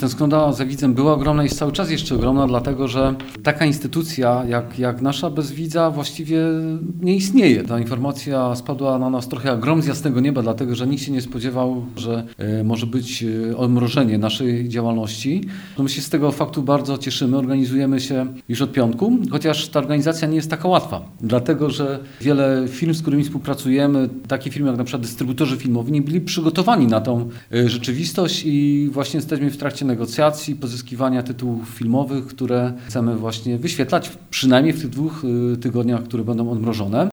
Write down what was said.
tęsknota za widzem była ogromna i jest cały czas jeszcze ogromna, dlatego że taka instytucja jak nasza bez widza właściwie nie istnieje. Ta informacja spadła na nas trochę jak grom z jasnego nieba, dlatego że nikt się nie spodziewał, że może być odmrożenie naszej działalności. My się z tego faktu bardzo cieszymy, organizujemy się już od piątku, chociaż ta organizacja nie jest taka łatwa, dlatego że wiele firm, z którymi współpracujemy, takie firmy jak na przykład dystrybutorzy filmowi, nie byli przygotowani na tą rzeczywistość i właśnie jesteśmy w trakcie negocjacji, pozyskiwania tytułów filmowych, które chcemy właśnie wyświetlać przynajmniej w tych 2 tygodniach, które będą odmrożone.